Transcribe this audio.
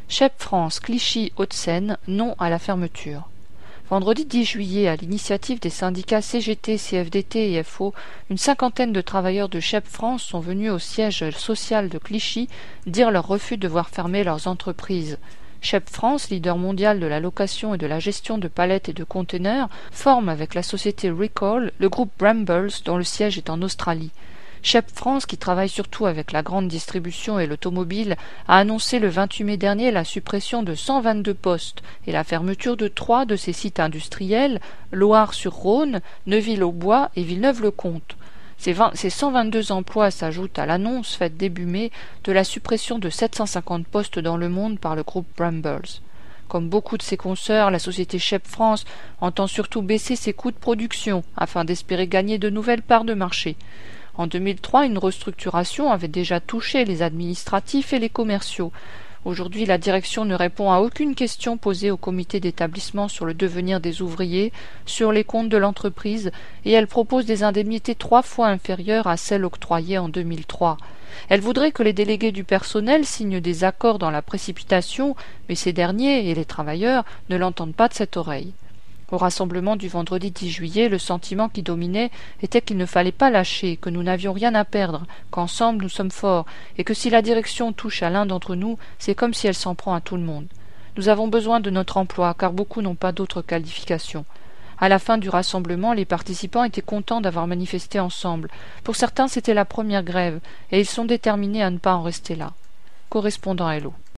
Chep France, Clichy, Hauts-de-Seine, non à la fermeture. Vendredi 10 juillet, à l'initiative des syndicats CGT, CFDT et FO, une cinquantaine de travailleurs de Chep France sont venus au siège social de Clichy dire leur refus de voir fermer leurs entreprises. Chep France, leader mondial de la location et de la gestion de palettes et de conteneurs, forme avec la société Recall le groupe Brambles dont le siège est en Australie. Chep France, qui travaille surtout avec la grande distribution et l'automobile, a annoncé le 28 mai dernier la suppression de 122 postes et la fermeture de 3 de ses sites industriels, Loire-sur-Rhône, Neuville-aux-Bois et Villeneuve-le-Comte. Ces 122 emplois s'ajoutent à l'annonce faite début mai de la suppression de 750 postes dans le monde par le groupe Brambles. Comme beaucoup de ses consoeurs, la société Chep France entend surtout baisser ses coûts de production afin d'espérer gagner de nouvelles parts de marché. En 2003, une restructuration avait déjà touché les administratifs et les commerciaux. Aujourd'hui, la direction ne répond à aucune question posée au comité d'établissement sur le devenir des ouvriers, sur les comptes de l'entreprise, et elle propose des indemnités 3 fois inférieures à celles octroyées en 2003. Elle voudrait que les délégués du personnel signent des accords dans la précipitation, mais ces derniers et les travailleurs ne l'entendent pas de cette oreille. Au rassemblement du vendredi 10 juillet, le sentiment qui dominait était qu'il ne fallait pas lâcher, que nous n'avions rien à perdre, qu'ensemble nous sommes forts, et que si la direction touche à l'un d'entre nous, c'est comme si elle s'en prend à tout le monde. Nous avons besoin de notre emploi, car beaucoup n'ont pas d'autres qualifications. À la fin du rassemblement, les participants étaient contents d'avoir manifesté ensemble. Pour certains, c'était la première grève, et ils sont déterminés à ne pas en rester là. Correspondant Hello.